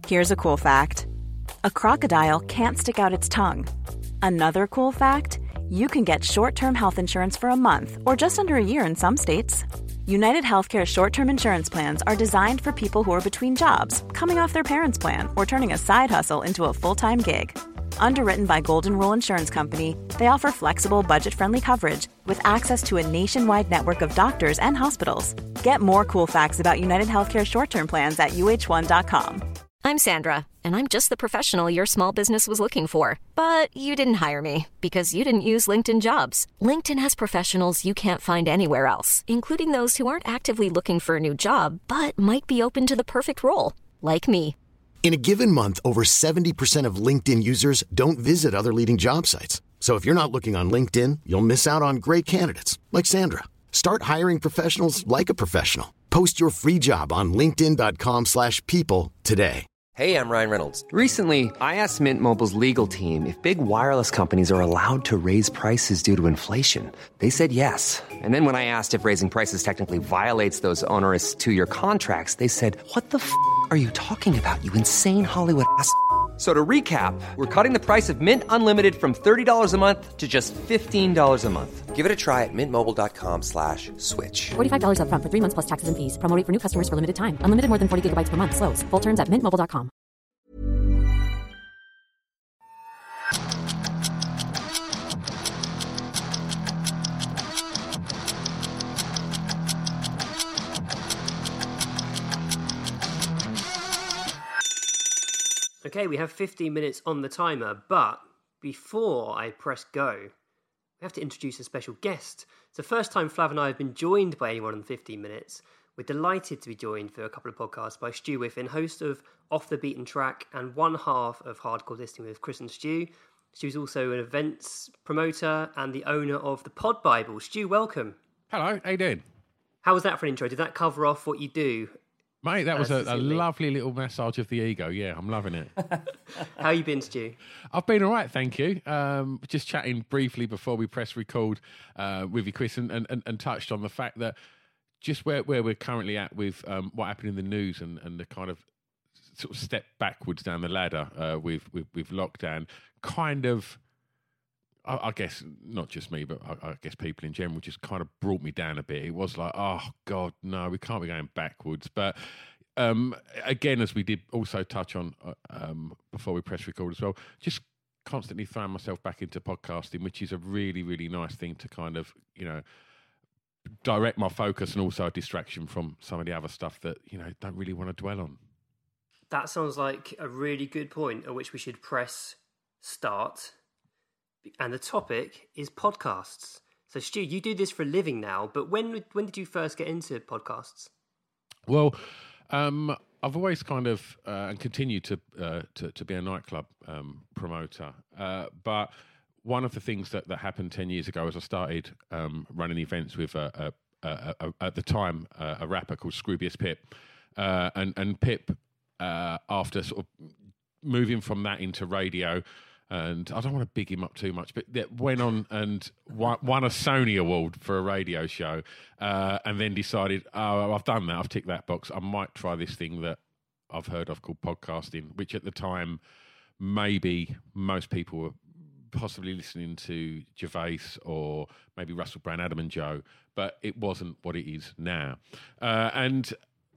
Here's a cool fact. A crocodile can't stick out its tongue. Another cool fact, you can get short-term health insurance for a month or just under a year in some states. United Healthcare short-term insurance plans are designed for people who are between jobs, coming off their parents' plan, or turning a side hustle into a full-time gig. Underwritten by Golden Rule Insurance Company, they offer flexible, budget-friendly coverage with access to a nationwide network of doctors and hospitals. Get more cool facts about United Healthcare short-term plans at uh1.com. I'm Sandra, and I'm just the professional your small business was looking for. But you didn't hire me because you didn't use LinkedIn Jobs. LinkedIn has professionals you can't find anywhere else, including those who aren't actively looking for a new job, but might be open to the perfect role, like me. In a given month, over 70% of LinkedIn users don't visit other leading job sites. So if you're not looking on LinkedIn, you'll miss out on great candidates like Sandra. Start hiring professionals like a professional. Post your free job on linkedin.com/people today. Hey, I'm Ryan Reynolds. Recently, I asked Mint Mobile's legal team if big wireless companies are allowed to raise prices due to inflation. They said yes. And then when I asked if raising prices technically violates those onerous two-year contracts, they said, "What the f*** are you talking about, you insane Hollywood ass?" So to recap, we're cutting the price of Mint Unlimited from $30 a month to just $15 a month. Give it a try at mintmobile.com/switch. $45 up front for 3 months plus taxes and fees. Promo rate for new customers for limited time. Unlimited more than 40 gigabytes per month. Slows full terms at mintmobile.com. Okay, we have 15 minutes on the timer, but before I press go, we have to introduce a special guest. It's the first time Flav and I have been joined by anyone in 15 minutes. We're delighted to be joined for a couple of podcasts by Stu Whiffen, host of Off the Beaten Track and one half of Hardcore Listening with Chris and Stu. Stu's also an events promoter and the owner of the Pod Bible. Stu, welcome. Hello, how you doing? How was that for an intro? Did that cover off what you do? Mate, that was a lovely little massage of the ego. Yeah, I'm loving it. How you been, Stu? I've been all right, thank you. Just chatting briefly before we press record with you, Chris, and touched on the fact that just where we're currently at with what happened in the news and the kind of sort of step backwards down the ladder with lockdown, kind of, I guess, not just me, but I guess people in general just kind of brought me down a bit. It was like, oh, God, no, we can't be going backwards. But again, as we did also touch on before we press record as well, just constantly throwing myself back into podcasting, which is a really, really nice thing to kind of, direct my focus and also a distraction from some of the other stuff that, don't really want to dwell on. That sounds like a really good point at which we should press start. And the topic is podcasts. So, Stu, you do this for a living now, but when did you first get into podcasts? Well, I've always kind of and continue to be a nightclub promoter. But one of the things that happened 10 years ago is I started running events with at the time a rapper called Scroobius Pip, and Pip after sort of moving from that into radio. And I don't want to big him up too much, but that went on and won a Sony Award for a radio show, and then decided, oh, I've done that, I've ticked that box, I might try this thing that I've heard of called podcasting, which at the time, maybe most people were possibly listening to Gervais or maybe Russell Brand, Adam and Joe, but it wasn't what it is now. And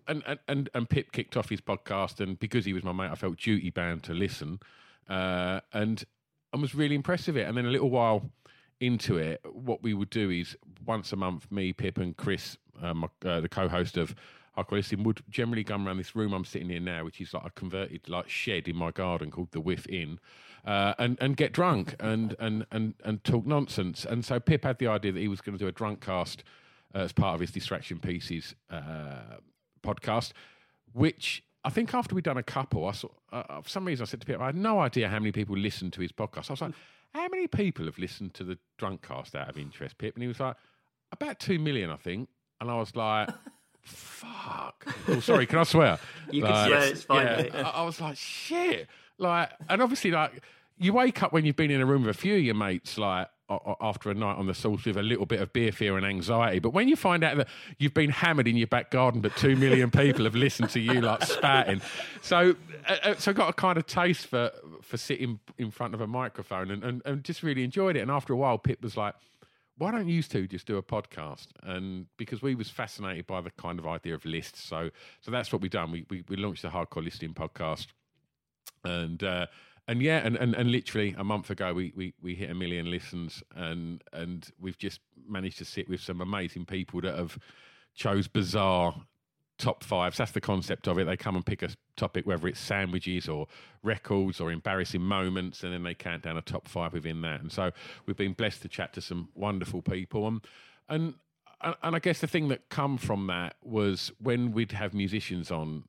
Pip kicked off his podcast, and because he was my mate, I felt duty bound to listen. And was really impressed with it. And then a little while into it, what we would do is once a month, me, Pip and Chris, the co-host of Hardcore Listening, would generally come around this room I'm sitting in now, which is like a converted like shed in my garden called the Whiff Inn, and get drunk and talk nonsense. And so Pip had the idea that he was going to do a drunk cast as part of his Distraction Pieces podcast, which I think after we'd done a couple, I saw, for some reason I said to Pip, I had no idea how many people listened to his podcast. I was like, how many people have listened to the drunk cast out of interest, Pip? And he was like, about 2 million, I think. And I was like, fuck. Oh, sorry, can I swear? You can swear, it's fine. Yeah, I was like, shit. And obviously, you wake up when you've been in a room with a few of your mates, after a night on the sauce with a little bit of beer fear and anxiety. But when you find out that you've been hammered in your back garden, but 2 million people have listened to you like spouting, so I got a kind of taste for sitting in front of a microphone and just really enjoyed it. And after a while, Pip was like, why don't you two just do a podcast? And because we was fascinated by the kind of idea of lists, so that's what we've done. We launched the Hardcore Listing podcast, and literally a month ago we hit 1 million listens, and we've just managed to sit with some amazing people that have chose bizarre top fives. That's the concept of it. They come and pick a topic, whether it's sandwiches or records or embarrassing moments, and then they count down a top 5 within that. And so we've been blessed to chat to some wonderful people. And I guess the thing that come from that was when we'd have musicians on,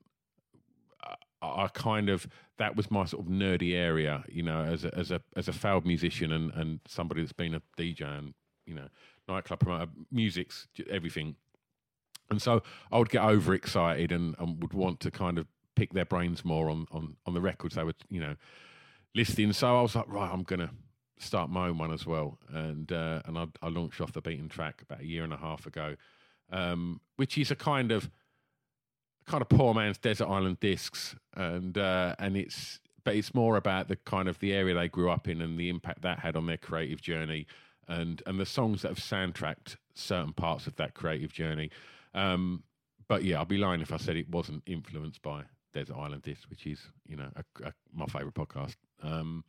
that was my sort of nerdy area, you know, as a failed musician and somebody that's been a DJ and, you know, nightclub promoter, music's everything. And so I would get overexcited and would want to kind of pick their brains more on the records they were, you know, listing. So I was like, right, I'm going to start my own one as well. And I launched Off the Beaten Track about 1.5 years ago, which is a kind of poor man's Desert Island Discs. And it's more about the kind of the area they grew up in and the impact that had on their creative journey and the songs that have soundtracked certain parts of that creative journey. But yeah, I'd be lying if I said it wasn't influenced by Desert Island Discs, which is, you know, my favourite podcast. Can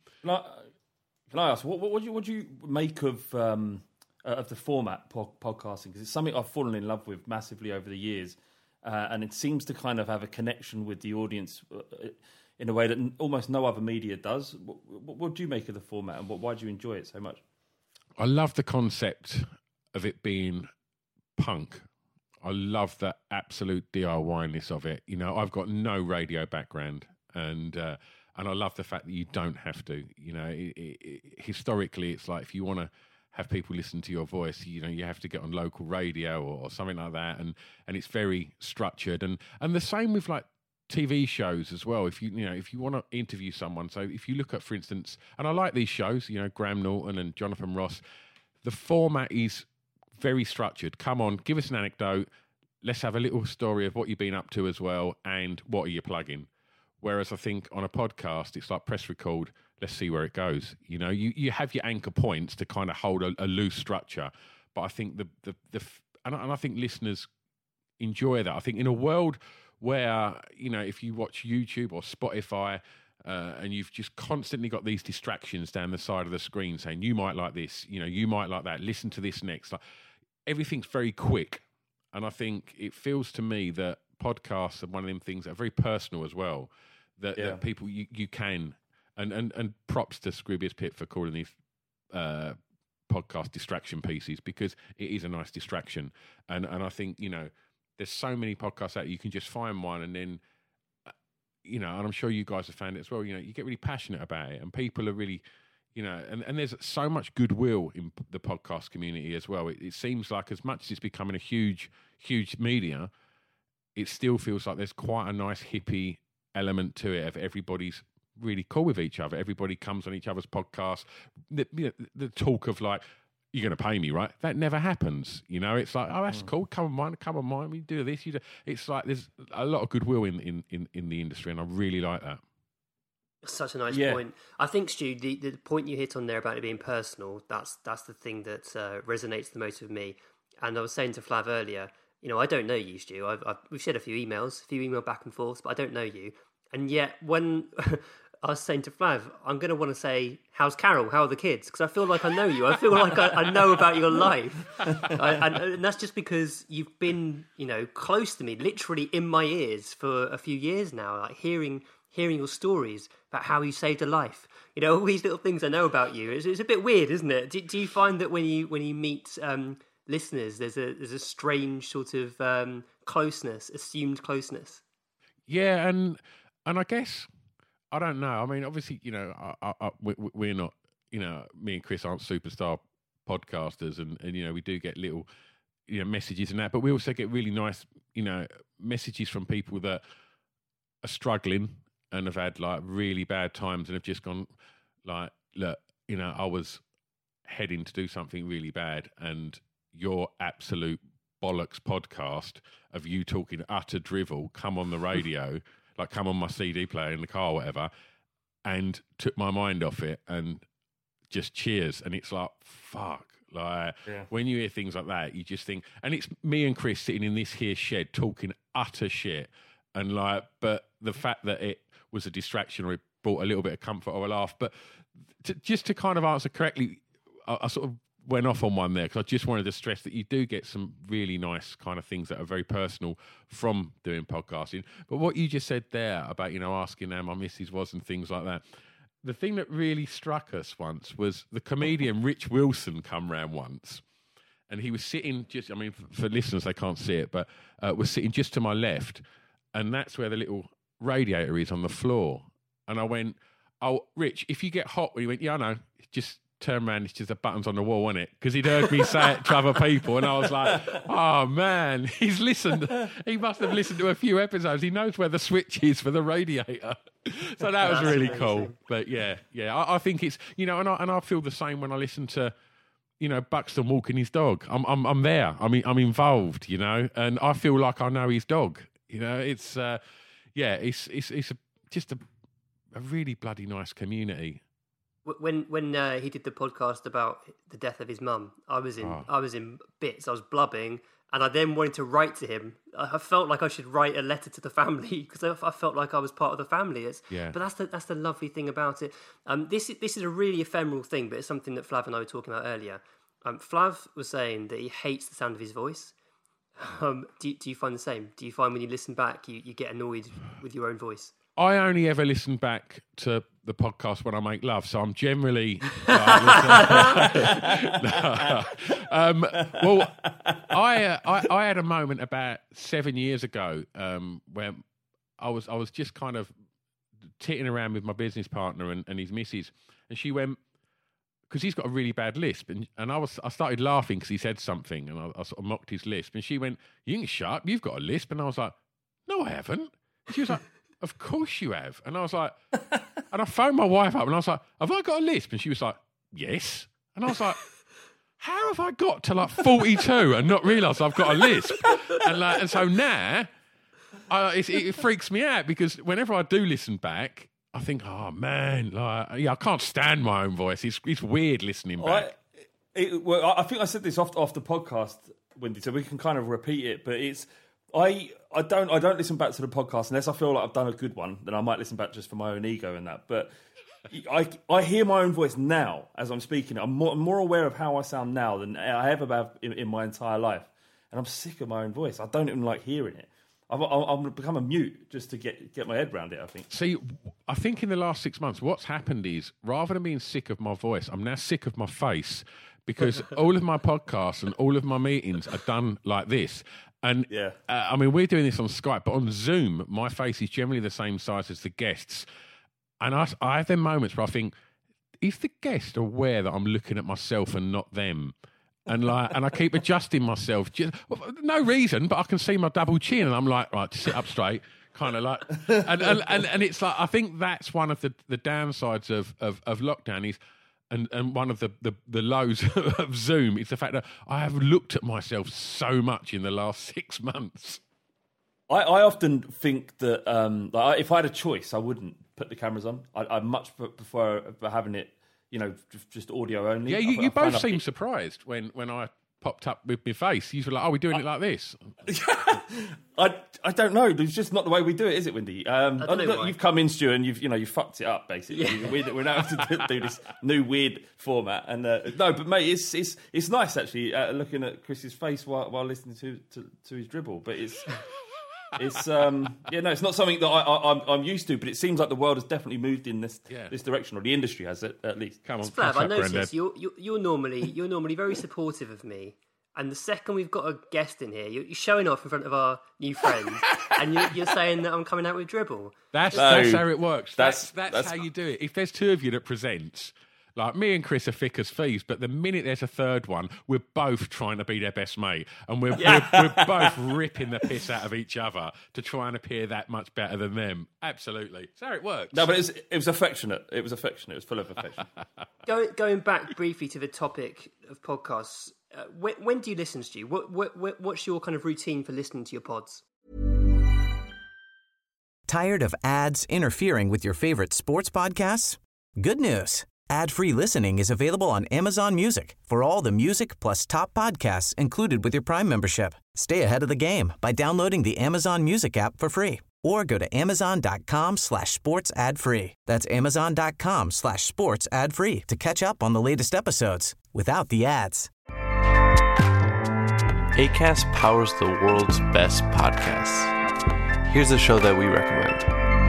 I ask, what do you make of the format podcasting? Because it's something I've fallen in love with massively over the years, and it seems to kind of have a connection with the audience in a way that almost no other media does. What do you make of the format, and why do you enjoy it so much? I love the concept of it being punk. I love the absolute DIY-ness of it. You know, I've got no radio background, and I love the fact that you don't have to. You know, historically, it's like if you want to have people listen to your voice, you know, you have to get on local radio or something like that, and it's very structured. And the same with like TV shows as well. If you want to interview someone, so if you look at, for instance, and I like these shows, you know, Graham Norton and Jonathan Ross, the format is very structured. Come on, give us an anecdote. Let's have a little story of what you've been up to as well, and what are you plugging? Whereas I think on a podcast, it's like press record. Let's see where it goes. You know, you have your anchor points to kind of hold a loose structure. But I think I think listeners enjoy that. I think in a world where, you know, if you watch YouTube or Spotify, and you've just constantly got these distractions down the side of the screen saying, you might like this, you know, you might like that, listen to this next. Like, everything's very quick. And I think it feels to me that podcasts are one of them things that are very personal as well, that people, you can, and props to Scroobius Pip for calling these podcast distraction pieces, because it is a nice distraction. And I think, you know, there's so many podcasts out, you can just find one and then, you know, and I'm sure you guys have found it as well, you know, you get really passionate about it and people are really, you know, and there's so much goodwill in the podcast community as well. It seems like as much as it's becoming a huge media, it still feels like there's quite a nice hippie element to it of everybody's really cool with each other. Everybody comes on each other's podcasts. The talk of like, you're going to pay me, right? That never happens. You know, it's like, oh, that's cool. Come on mine. We do this. You do. It's like there's a lot of goodwill in the industry, and I really like that. Such a nice point. I think, Stu, the point you hit on there about it being personal, that's the thing that resonates the most with me. And I was saying to Flav earlier, you know, I don't know you, Stu. We've shared a few email back and forth, but I don't know you. And yet, when I was saying to Flav, I'm going to want to say, how's Carol? How are the kids? Because I feel like I know you. I feel like I know about your life. And that's just because you've been, you know, close to me, literally in my ears for a few years now, like hearing your stories about how you saved a life. You know, all these little things I know about you. It's a bit weird, isn't it? Do you find that when you meet listeners, there's a strange sort of closeness, assumed closeness? Yeah, and I guess, I don't know. I mean, obviously, you know, we're not, you know, me and Chris aren't superstar podcasters, and you know, we do get little, you know, messages and that, but we also get really nice, you know, messages from people that are struggling and have had like really bad times and have just gone like, look, you know, I was heading to do something really bad, and your absolute bollocks podcast of you talking utter drivel come on the radio, like come on my CD player in the car or whatever, and took my mind off it and just cheers. And it's like, fuck. Like, when you hear things like that, you just think, and it's me and Chris sitting in this here shed talking utter shit. And like, but the fact that it was a distraction or it brought a little bit of comfort or a laugh. But just to kind of answer correctly, I sort of went off on one there because I just wanted to stress that you do get some really nice kind of things that are very personal from doing podcasting. But what you just said there about, asking how my missus was and things like that, the thing that really struck us once was the comedian Rich Wilson come round once, and he was sitting for listeners, they can't see it, but was sitting just to my left, and that's where the little radiator is on the floor. And I went, "Oh, Rich, if you get hot," he went, "Yeah, I know, just turn around, it's just the buttons on the wall, isn't it?" Because he'd heard me say it to other people, and I was like, oh man, he's listened. He must have listened to a few episodes. He knows where the switch is for the radiator. So that was really cool. But yeah, I think it's, and I feel the same when I listen to, Buxton walking his dog. I'm there. I'm involved, and I feel like I know his dog. It's just a really bloody nice community. When he did the podcast about the death of his mum, I was in bits. I was blubbing, and I then wanted to write to him. I felt like I should write a letter to the family because I felt like I was part of the family. But that's the lovely thing about it. This is a really ephemeral thing, but it's something that Flav and I were talking about earlier. Flav was saying that he hates the sound of his voice. Do you find the same? Do you find when you listen back, you get annoyed with your own voice? I only ever listen back to the podcast when I make love, so I'm generally. Well, I had a moment about 7 years ago where I was just kind of titting around with my business partner and his missus, and she went, because he's got a really bad lisp, and I started laughing because he said something, and I sort of mocked his lisp, and she went, "You can shut up, you've got a lisp," and I was like, "No, I haven't." And she was like, "Of course you have." And I was like, and I phoned my wife up and I was like, "Have I got a lisp?" And she was like, "Yes." And I was like, how have I got to like 42 and not realise I've got a lisp? And so now it freaks me out because whenever I do listen back, I think, oh man, I can't stand my own voice. It's weird listening back. I think I said this off the podcast, Wendy, so we can kind of repeat it, but it's, I don't listen back to the podcast unless I feel like I've done a good one. Then I might listen back just for my own ego and that. But I hear my own voice now as I'm speaking. I'm more aware of how I sound now than I ever have in my entire life. And I'm sick of my own voice. I don't even like hearing it. I've become a mute just to get my head around it, I think. See, I think in the last 6 months, what's happened is, rather than being sick of my voice, I'm now sick of my face because all of my podcasts and all of my meetings are done like this. And we're doing this on Skype, but on Zoom, my face is generally the same size as the guests. And I have them moments where I think, is the guest aware that I'm looking at myself and not them? And I keep adjusting myself, no reason, but I can see my double chin, and I'm like, right, sit up straight, kind of like, and it's like, I think that's one of the downsides of lockdown is. And one of the lows of Zoom is the fact that I have looked at myself so much in the last 6 months. I often think that if I had a choice, I wouldn't put the cameras on. I much prefer having it, just audio only. Yeah, you both seemed surprised when I popped up with my face. You were like, "Oh, we're doing it like this." I don't know. It's just not the way we do it, is it, Wendy? You've come in, Stu, and you've fucked it up basically. Yeah. We're now have to do this new weird format. And no, but mate, it's nice actually looking at Chris's face while listening to his dribble. But it's it's not something that I'm used to. But it seems like the world has definitely moved in this direction, or the industry has at least. Come on, Flav, I noticed you're normally very supportive of me. And the second we've got a guest in here, you're showing off in front of our new friends, and you're saying that I'm coming out with dribble. That's how it works. That's how you do it. If there's two of you that presents, Like, me and Chris are thick as thieves, but the minute there's a third one, we're both trying to be their best mate. And we're both ripping the piss out of each other to try and appear that much better than them. Absolutely. That's how it works. No, but it was affectionate. It was affectionate. It was full of affection. Going back briefly to the topic of podcasts, when do you listen, Stu? What's your kind of routine for listening to your pods? Tired of ads interfering with your favorite sports podcasts? Good news. Ad-free listening is available on Amazon Music for all the music plus top podcasts included with your Prime membership. Stay ahead of the game by downloading the Amazon Music app for free or go to amazon.com/sports ad free. That's amazon.com/sports ad free to catch up on the latest episodes without the ads. Acast powers the world's best podcasts. Here's a show that we recommend.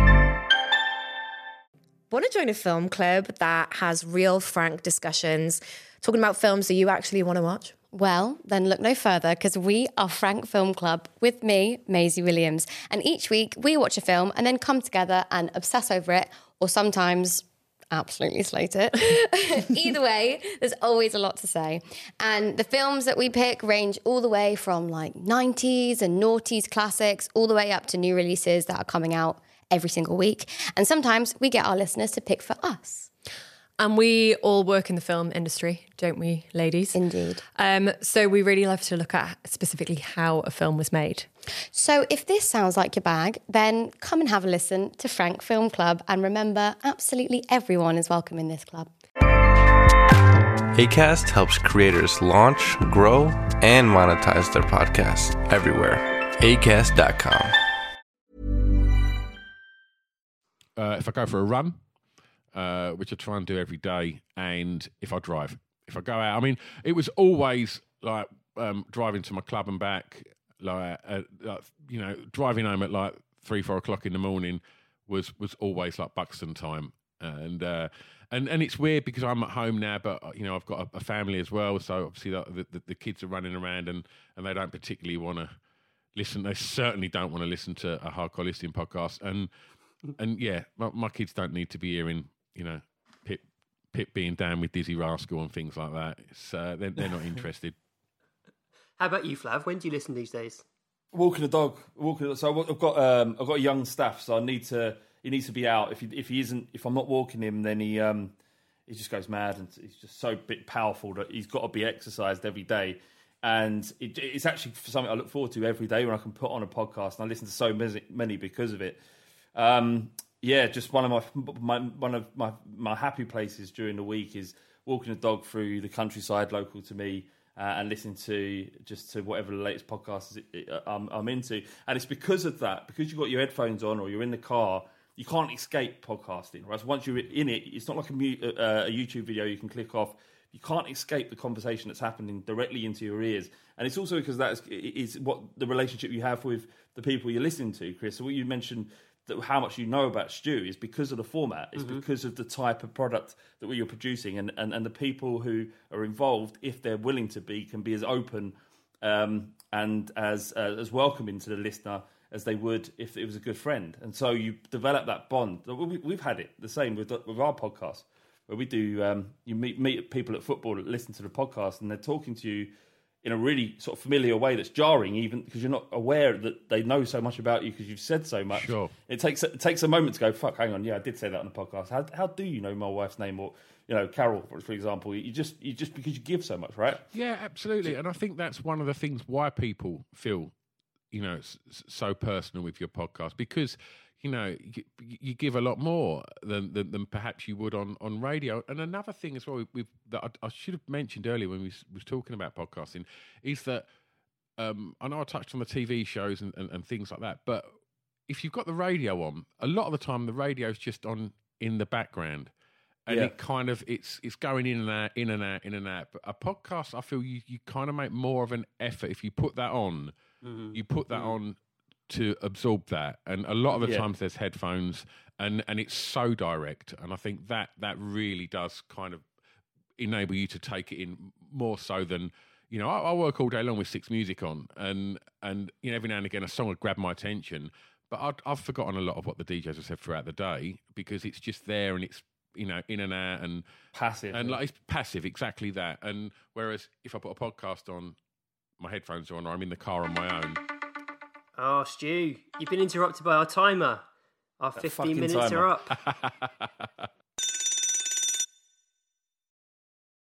Want to join a film club that has real, frank discussions, talking about films that you actually want to watch? Well, then look no further, because we are Frank Film Club with me, Maisie Williams. And each week we watch a film and then come together and obsess over it, or sometimes absolutely slate it. Either way, there's always a lot to say. And the films that we pick range all the way from like 90s and noughties classics, all the way up to new releases that are coming out every single week. And sometimes we get our listeners to pick for us. And we all work in the film industry, don't we, ladies? Indeed. So we really love to look at specifically how a film was made. So if this sounds like your bag, then come and have a listen to Frank Film Club. And remember, absolutely everyone is welcome in this club. Acast helps creators launch, grow, and monetize their podcasts everywhere. Acast.com. If I go for a run, which I try and do every day, and if I drive. If I go out, I mean, it was always like driving to my club and back, driving home at like 3-4 o'clock in the morning was always like Buxton time, and it's weird because I'm at home now, but I've got a family as well, so obviously the kids are running around and they don't particularly want to listen. They certainly don't want to listen to a hardcore listening podcast, and yeah, my kids don't need to be hearing, Pip being down with Dizzy Rascal and things like that. It's, they're not interested. How about you, Flav? When do you listen these days? Walking the dog. So I've got a young staff, so he needs to be out. If I'm not walking him, then he just goes mad, and he's just so bit powerful that he's got to be exercised every day. And it's actually something I look forward to every day when I can put on a podcast, and I listen to so many because of it. Just one of my happy places during the week is walking the dog through the countryside local to me and listening to whatever the latest podcast I'm into. And it's because of that, because you've got your headphones on or you're in the car, you can't escape podcasting, right? So once you're in it, it's not like a YouTube video you can click off. You can't escape the conversation that's happening directly into your ears. And it's also because that is what the relationship you have with the people you're listening to, Chris. So what you mentioned, that how much you know about Stu is because of the format. It's because of the type of product that you're producing, and the people who are involved, if they're willing to be, can be as open and as welcoming to the listener as they would if it was a good friend. And so you develop that bond. We've had it the same with our podcast, where we do. You meet people at football that listen to the podcast, and they're talking to you in a really sort of familiar way that's jarring, even because you're not aware that they know so much about you because you've said so much. Sure. It takes a moment to go, fuck, hang on, yeah, I did say that on the podcast. How do you know my wife's name? Or, Carol, for example, you just because you give so much, right? Yeah, absolutely. And I think that's one of the things why people feel, so personal with your podcast, because you give a lot more than perhaps you would on radio. And another thing as well that I should have mentioned earlier when we was talking about podcasting is that I know I touched on the TV shows and things like that, but if you've got the radio on, a lot of the time the radio's just on in the background. And it kind of it's going in and out, in and out, in and out. But a podcast, I feel you kind of make more of an effort if you put that on. Mm-hmm. You put that on to absorb that, and a lot of the times there's headphones, and it's so direct, and I think that really does kind of enable you to take it in more so than I work all day long with 6 music on, and every now and again a song would grab my attention, but I've forgotten a lot of what the DJs have said throughout the day because it's just there and it's in and out and passive, and like it's passive, exactly that. And whereas if I put a podcast on, my headphones are on, or I'm in the car on my own. Oh, Stu, you've been interrupted by our timer. Our 15 minutes are up.